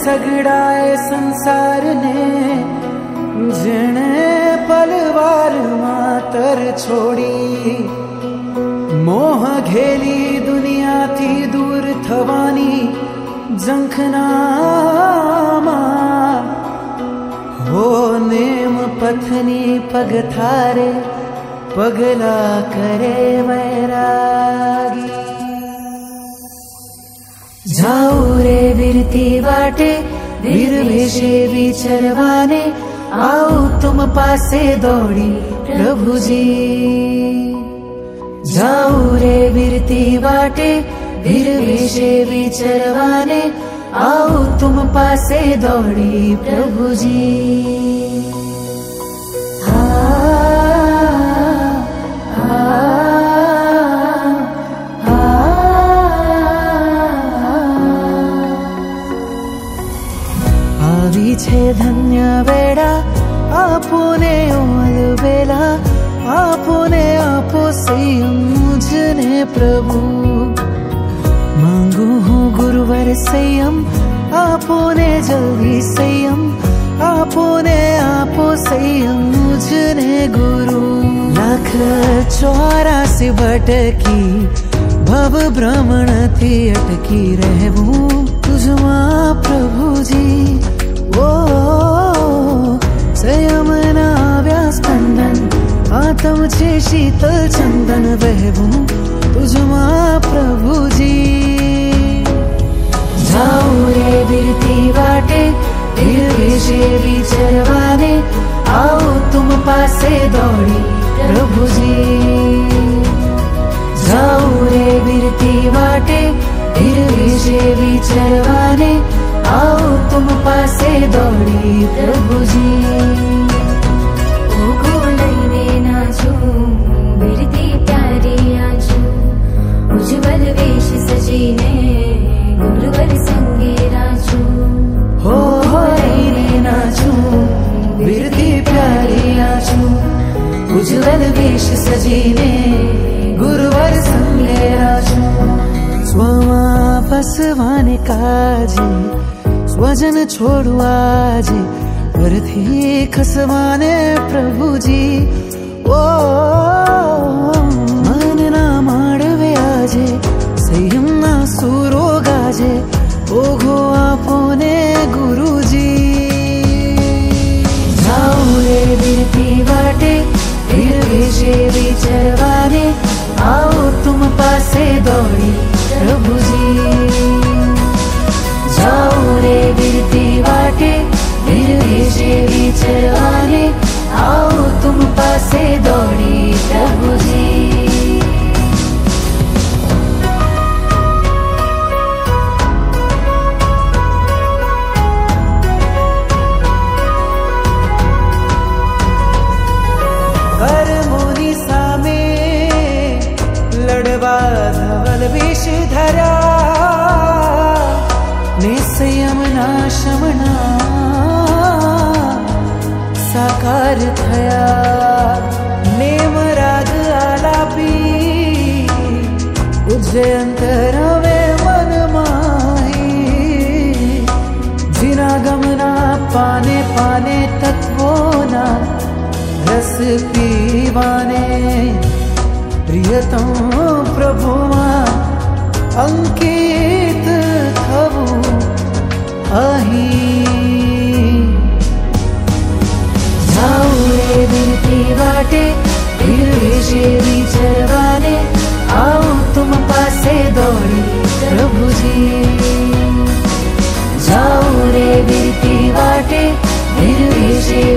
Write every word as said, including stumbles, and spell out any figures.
सगड़ाए संसार ने जने पलवार मातर छोड़ी। मोह घेली दुनिया थी दूर थवानी जंखनामा हो नेम पथनी पग थारे पगला करे वैरागी। जाऊ रे बिरती वाटे वीर वेशे विचरवाने आओ तुम पासे दौड़ी प्रभु जी। जाऊ रे बिरती वाटे वीर वेशे विचरवाने आओ तुम पासे दौड़ी प्रभु जी। આવી છે ધન્ય વેળા આપોને ઓલવેલા આપોને આપો સંયમ મુझने प्रभु। मांगू हूँ गुरुवर संयम आपोने जल्दी संयम आपोने आपो संयम मुझने गुरु। लाख चौरासी भटकी भव भ्रमण थी अटकी रहूं तुझमा प्रभु जी। ओ संयम नाव्या स्पंदन आत्म छे शीतल चंदन वहवूं तुझमा प्रभु जी। जाऊ रे बिरती वाटे वीर वेशे विचरवाने आओ तुम पासे दौड़ी प्रभु जी। जाऊ रे बिरती वाटे वीर वेशे विचरवाने आओ तुम पासे दौड़ी प्रभु जी। ओ गोलैने नाचू बिरती प्यारी आजू उज्जवल वेश सजीने गुरुवर संगे राजू। हो रैने नाचू बिरती प्यारी आजू उज्जवल वेश सजीने गुरुवर संगे राजू। स्वमा बसवाने काजे स्वजन छोड़ू आजे वरथी खसवाने प्रभु जी। ओ मन ना माड़वे आजे संयम ना सूरो गाजे ओघो आपोने गुरु जी। जाऊ रे बिरती वाटे वीर वेशे विचरवाने आओ तुम पासे दौड़ी प्रभु जी। जाऊ रे बिरती वाटे वीर वेशे विचरवाने आओ तुम पासे दौड़ी प्रभु जी। कर्मोनी सामे लड़वा धवल वेश धरा ने संयम ना शमना साकार थया। नेम राग आलापी उज्जै अंतर में मन माही। जिना गमना पाने पाने तत्वोना रस पीवाने प्रियतम प्रभुमा अंकित थवू अही। जाऊ रे बिरती वाटे वीर वेशे विचरवाने आओ तुम पासे दौड़ी प्रभु जी। जाऊ रे बिरती वाटे वीर वेशे